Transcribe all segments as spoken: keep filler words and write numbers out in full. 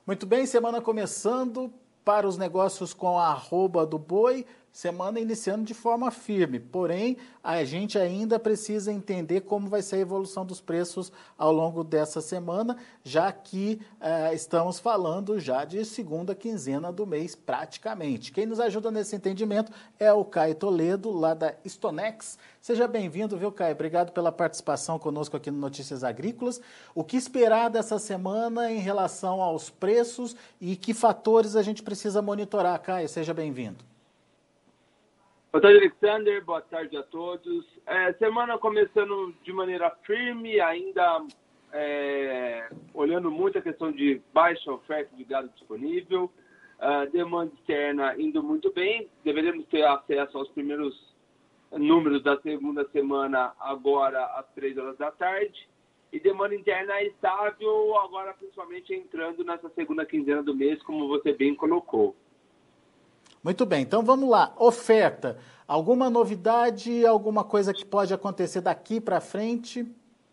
Muito bem, semana começando para os negócios com a arroba do boi, semana iniciando de forma firme, porém a gente ainda precisa entender como vai ser a evolução dos preços ao longo dessa semana, já que eh, estamos falando já de segunda quinzena do mês praticamente. Quem nos ajuda nesse entendimento é o Caio Toledo, lá da Stonex. Seja bem-vindo, viu, Caio? Obrigado pela participação conosco aqui no Notícias Agrícolas. O que esperar dessa semana em relação aos preços e que fatores a gente precisa monitorar, Caio? Seja bem-vindo. Boa tarde, Alexander. Boa tarde a todos. É, semana começando de maneira firme, ainda é, olhando muito a questão de baixa oferta de gado disponível, uh, demanda externa indo muito bem. Deveremos ter acesso aos primeiros números da segunda semana agora às três horas da tarde. E demanda interna estável, agora principalmente entrando nessa segunda quinzena do mês, como você bem colocou. Muito bem, então vamos lá. Oferta. Alguma novidade, alguma coisa que pode acontecer daqui para frente?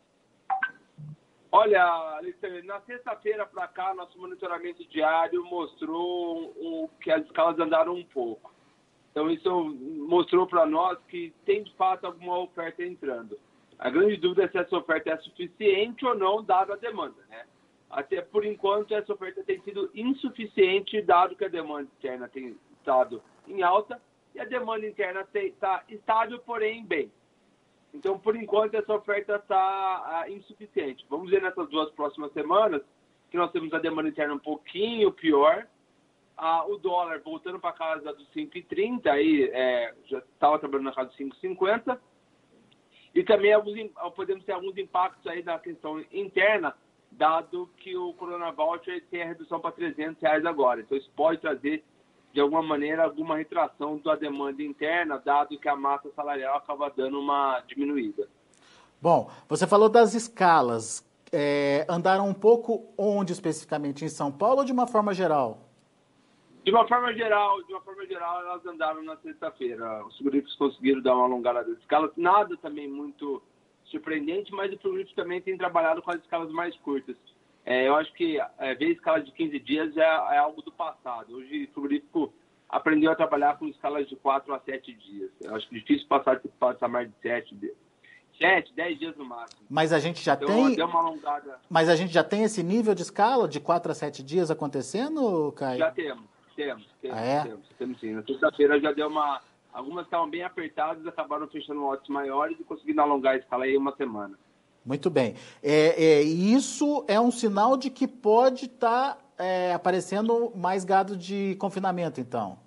Olha, Alexandre, na sexta-feira para cá, nosso monitoramento diário mostrou um, que as escalas andaram um pouco. Então isso mostrou para nós que tem de fato alguma oferta entrando. A grande dúvida é se essa oferta é suficiente ou não, dado a demanda, né? Até por enquanto, essa oferta tem sido insuficiente, dado que a demanda externa tem estado em alta e a demanda interna está estável, porém bem. Então, por enquanto, essa oferta está uh, insuficiente. Vamos ver nessas duas próximas semanas que nós temos a demanda interna um pouquinho pior, uh, o dólar voltando para a casa dos cinco e trinta, aí é, já estava trabalhando na casa dos cinco e cinquenta, e também alguns, podemos ter alguns impactos aí na questão interna, dado que o Corona Voucher tem a redução para trezentos reais agora. Então, isso pode trazer de alguma maneira, alguma retração da demanda interna, dado que a massa salarial acaba dando uma diminuída. Bom, você falou das escalas. É, andaram um pouco onde especificamente? Em São Paulo ou de uma forma geral? De uma forma geral, de uma forma geral, elas andaram na sexta-feira. Os frigoríficos conseguiram dar uma alongada das escalas. Nada também muito surpreendente, mas o frigorífico também tem trabalhado com as escalas mais curtas. É, eu acho que é, ver escala de quinze dias é, é algo do passado. Hoje o frigorífico aprendeu a trabalhar com escalas de quatro a sete dias. Eu acho difícil passar, passar mais de sete, sete, dez dias no máximo. Mas a gente já então, tem. Deu uma alongada. Mas a gente já tem esse nível de escala de quatro a sete dias acontecendo, Caio? Já temos, temos, temos, ah, é? temos, temos sim. Na sexta-feira já deu uma. Algumas estavam bem apertadas, acabaram fechando lotes maiores e conseguindo alongar a escala aí uma semana. Muito bem. É, é, isso é um sinal de que pode estar tá, é, aparecendo mais gado de confinamento, então?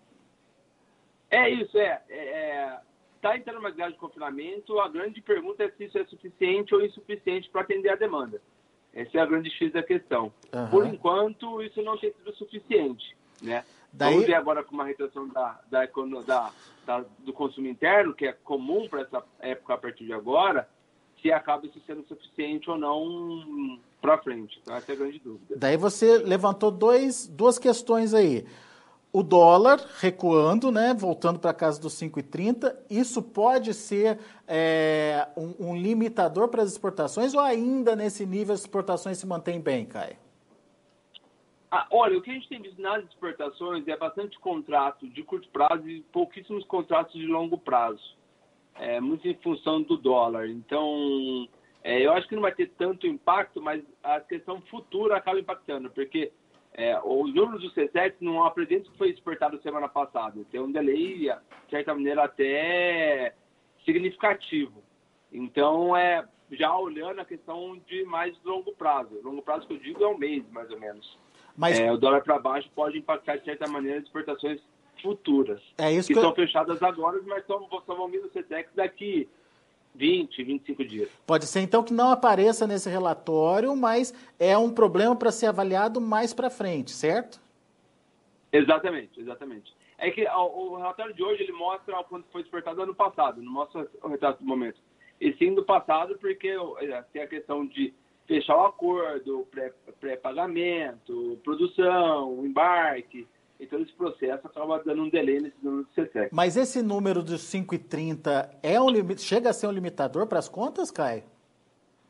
É isso, é. Está é, tá entrando mais gado de confinamento. A grande pergunta é se isso é suficiente ou insuficiente para atender a demanda. Essa é a grande X da questão. Uhum. Por enquanto, isso não tem sido suficiente, né? Daí... Vamos ver agora com uma retração da, da, da, da, do consumo interno, que é comum para essa época a partir de agora, se acaba isso sendo suficiente ou não para frente. Então, essa é a grande dúvida. Daí você levantou dois, duas questões aí. O dólar recuando, né, voltando para a casa dos cinco e trinta, isso pode ser é, um, um limitador para as exportações ou ainda nesse nível as exportações se mantêm bem, Caio? Ah, olha, o que a gente tem visto nas exportações é bastante contrato de curto prazo e pouquíssimos contratos de longo prazo. É, muito em função do dólar. Então, é, eu acho que não vai ter tanto impacto, mas a questão futura acaba impactando, porque é, os números do C sete não apresentam que foi exportado semana passada. Tem um delay, de certa maneira, até significativo. Então, é, já olhando a questão de mais longo prazo. Longo prazo que eu digo é um mês, mais ou menos. Mas... É, o dólar para baixo pode impactar, de certa maneira, as exportações futuras, é isso que, que estão eu... fechadas agora, mas só, só vão vir no CETEX daqui vinte, vinte e cinco dias. Pode ser, então, que não apareça nesse relatório, mas é um problema para ser avaliado mais para frente, certo? Exatamente, exatamente. É que o, o relatório de hoje, ele mostra o quanto foi exportado ano passado, não mostra o retrato do momento. E sim do passado, porque tem a questão de fechar o acordo, pré, pré-pagamento, produção, embarque. Então, esse processo acaba dando um delay nesse número do C S E C. Mas esse número dos cinco e trinta é um limite, chega a ser um limitador para as contas, Caio?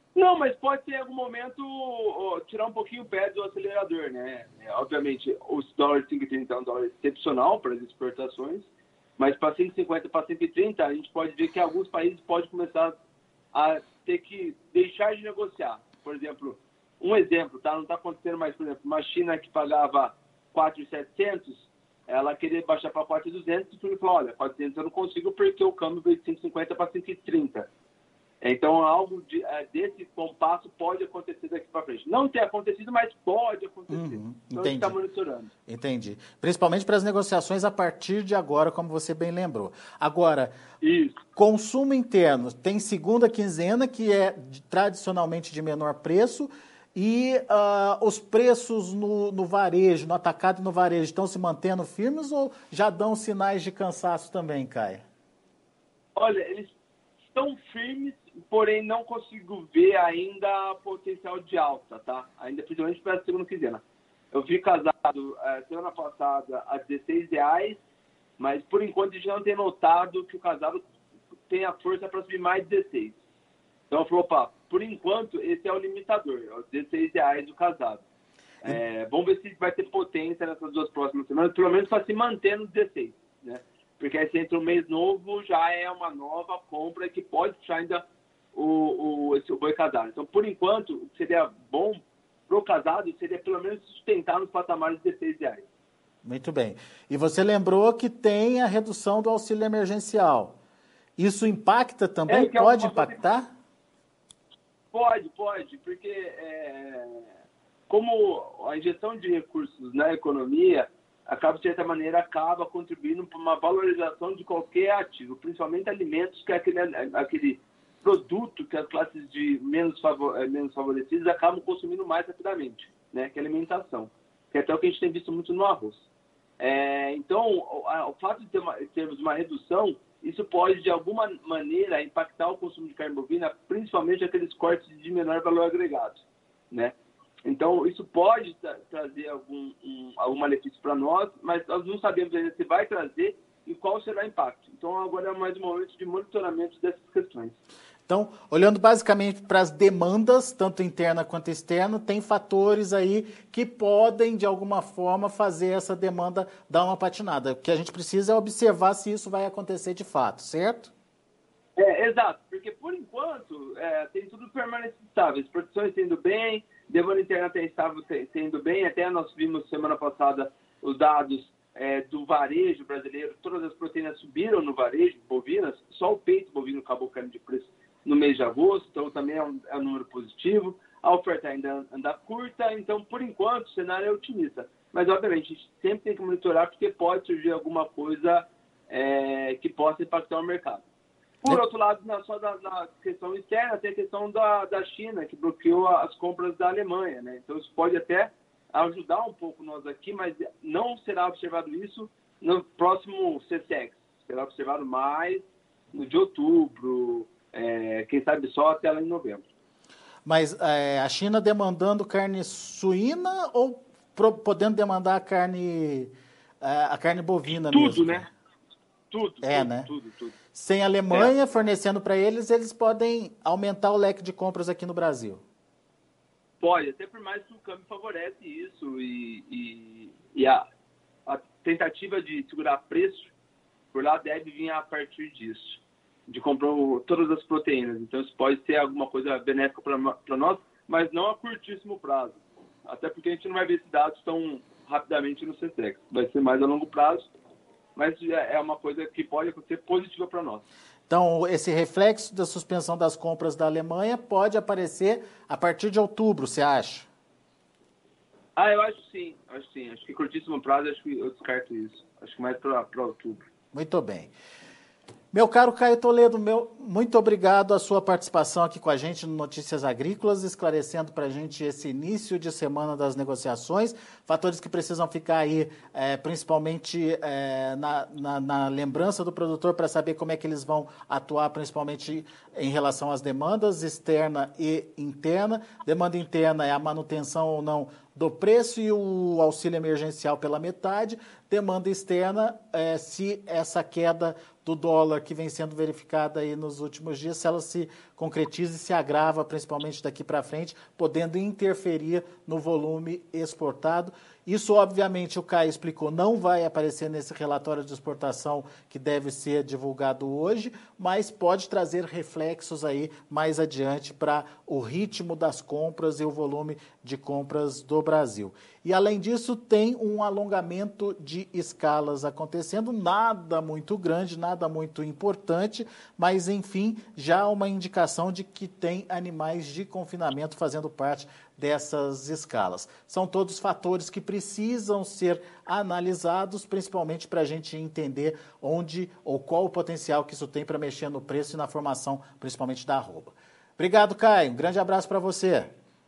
Não, mas pode ser em algum momento ó, tirar um pouquinho o pé do acelerador, né? É, obviamente, os dólares cinco e trinta é um dólar excepcional para as exportações, mas para cinco e cinquenta para cinco e trinta, a gente pode ver que alguns países podem começar a ter que deixar de negociar. Por exemplo, um exemplo, tá? Não está acontecendo mais, por exemplo, uma China que pagava quatro mil e setecentos, ela queria baixar para quatro mil e duzentos, e falou, olha, quatrocentos eu não consigo porque o câmbio veio de cinco e cinquenta para cinco e trinta. Então, algo de, desse compasso pode acontecer daqui para frente. Não tem acontecido, mas pode acontecer. Uhum, então, a gente está monitorando. Entendi. Principalmente para as negociações a partir de agora, como você bem lembrou. Agora, Isso. Consumo interno. Tem segunda quinzena, que é de, tradicionalmente de menor preço, e uh, os preços no, no varejo, no atacado e no varejo, estão se mantendo firmes ou já dão sinais de cansaço também, Caio? Olha, eles estão firmes, porém não consigo ver ainda potencial de alta, tá? Ainda principalmente para a segunda quinzena. Eu vi casado é, semana passada a dezesseis reais, mas por enquanto a gente não tem notado que o casado tem a força para subir mais dezesseis. Então eu falei, opa, por enquanto esse é o limitador, é os dezesseis reais do casado. É, vamos ver se vai ter potência nessas duas próximas semanas, pelo menos para se manter nos dezesseis, né? Porque aí se entra um mês novo, já é uma nova compra que pode puxar ainda o, o, esse, o boi casado. Então, por enquanto, o que seria bom para o casado seria pelo menos sustentar nos patamares de dezesseis reais. Muito bem. E você lembrou que tem a redução do auxílio emergencial. Isso impacta também? É, pode impactar? Coisa... Pode, pode, porque é, como a injeção de recursos na economia acaba, de certa maneira, acaba contribuindo para uma valorização de qualquer ativo, principalmente alimentos, que é aquele, aquele produto que as classes de menos, favor, menos favorecidas acabam consumindo mais rapidamente, né? Que é a alimentação, que é até o que a gente tem visto muito no arroz. É, então, o, a, o fato de ter uma, termos uma redução, isso pode, de alguma maneira, impactar o consumo de carne bovina, principalmente aqueles cortes de menor valor agregado, né? Então, isso pode tra trazer algum, um, algum malefício para nós, mas nós não sabemos ainda se vai trazer e qual será o impacto. Então, agora é mais um momento de monitoramento dessas questões. Então, olhando basicamente para as demandas, tanto interna quanto externa, tem fatores aí que podem, de alguma forma, fazer essa demanda dar uma patinada. O que a gente precisa é observar se isso vai acontecer de fato, certo? É, exato, porque por enquanto é, tem tudo permanecido estável, exportações tendo bem, demanda interna tem estável tendo bem, até nós vimos semana passada os dados é, do varejo brasileiro, todas as proteínas subiram no varejo, bovinas, só o peito bovino acabou caindo de preço no mês de agosto, então também é um, é um número positivo, a oferta ainda anda curta, então por enquanto o cenário é otimista, mas obviamente a gente sempre tem que monitorar porque pode surgir alguma coisa é, que possa impactar o mercado. Por outro lado, na, só da, na questão externa, tem a questão da, da China, que bloqueou as compras da Alemanha, né? Então, isso pode até ajudar um pouco nós aqui, mas não será observado isso no próximo C S E X. Será observado mais no de outubro, é, quem sabe só até lá em novembro. Mas é, a China demandando carne suína ou pro, podendo demandar a carne, a, a carne bovina tudo, mesmo? Tudo, né? Tudo, é, tudo, né? tudo, tudo. Sem a Alemanha é. fornecendo para eles, eles podem aumentar o leque de compras aqui no Brasil. Pode, até por mais que o câmbio favorece isso e, e, e a, a tentativa de segurar preço por lá deve vir a partir disso, de comprar todas as proteínas. Então isso pode ser alguma coisa benéfica para nós, mas não a curtíssimo prazo. Até porque a gente não vai ver esses dados tão rapidamente no C S E X. Vai ser mais a longo prazo, mas é uma coisa que pode acontecer positiva para nós. Então, esse reflexo da suspensão das compras da Alemanha pode aparecer a partir de outubro, você acha? Ah, eu acho sim, acho sim. Acho que curtíssimo prazo, acho que eu descarto isso. Acho que mais para outubro. Muito bem. Meu caro Caio Toledo, meu, muito obrigado a sua participação aqui com a gente no Notícias Agrícolas, esclarecendo para a gente esse início de semana das negociações, fatores que precisam ficar aí, é, principalmente é, na, na, na lembrança do produtor para saber como é que eles vão atuar, principalmente em relação às demandas externa e interna. Demanda interna é a manutenção ou não do preço e o auxílio emergencial pela metade, demanda externa, é, se essa queda do dólar que vem sendo verificada aí nos últimos dias, se ela se concretiza e se agrava, principalmente daqui para frente, podendo interferir no volume exportado. Isso, obviamente, o Caio explicou, não vai aparecer nesse relatório de exportação que deve ser divulgado hoje, mas pode trazer reflexos aí mais adiante para o ritmo das compras e o volume de compras do Brasil. E, além disso, tem um alongamento de escalas acontecendo, nada muito grande, nada muito importante, mas, enfim, já uma indicação de que tem animais de confinamento fazendo parte dessas escalas. São todos fatores que precisam ser analisados, principalmente para a gente entender onde ou qual o potencial que isso tem para mexer no preço e na formação, principalmente da arroba. Obrigado, Caio. Um grande abraço para você.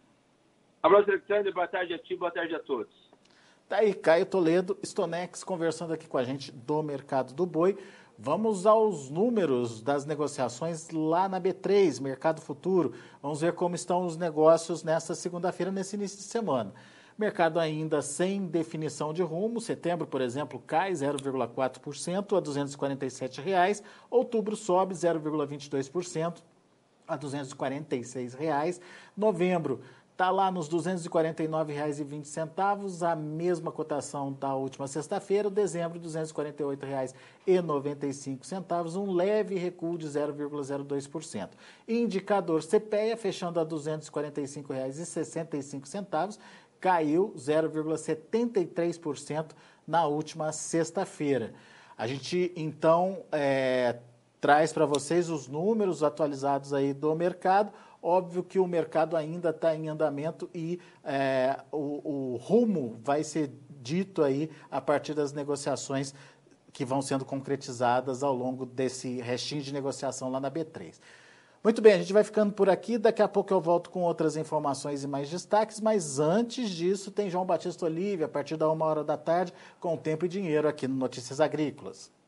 Abraço, Alexandre. Boa tarde a ti, boa tarde a todos. Tá aí, Caio Toledo, Stonex, conversando aqui com a gente do mercado do boi. Vamos aos números das negociações lá na B três, Mercado Futuro. Vamos ver como estão os negócios nesta segunda-feira, nesse início de semana. Mercado ainda sem definição de rumo. Setembro, por exemplo, cai zero vírgula quatro por cento a duzentos e quarenta e sete reais. Outubro sobe zero vírgula vinte e dois por cento a duzentos e quarenta e seis reais. Novembro está lá nos duzentos e quarenta e nove reais e vinte centavos, a mesma cotação da última sexta-feira. Dezembro, duzentos e quarenta e oito reais e noventa e cinco centavos, um leve recuo de zero vírgula zero dois por cento. Indicador C P E A fechando a duzentos e quarenta e cinco reais e sessenta e cinco centavos, caiu zero vírgula setenta e três por cento na última sexta-feira. A gente, então, é, traz para vocês os números atualizados aí do mercado. Óbvio que o mercado ainda está em andamento e é, o, o rumo vai ser dito aí a partir das negociações que vão sendo concretizadas ao longo desse restinho de negociação lá na B três. Muito bem, a gente vai ficando por aqui. Daqui a pouco eu volto com outras informações e mais destaques, mas antes disso tem João Batista Olive, a partir da uma hora da tarde, com Tempo e Dinheiro aqui no Notícias Agrícolas.